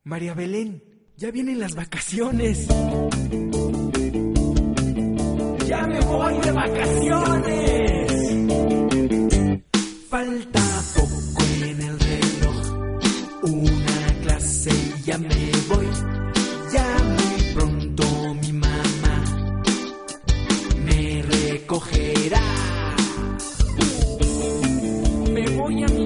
María Belén, ya vienen las vacaciones. ¡Ya me voy de vacaciones! Falta poco en el reloj, una clase y ya me voy. Ya muy pronto mi mamá me recogerá. Me voy a mi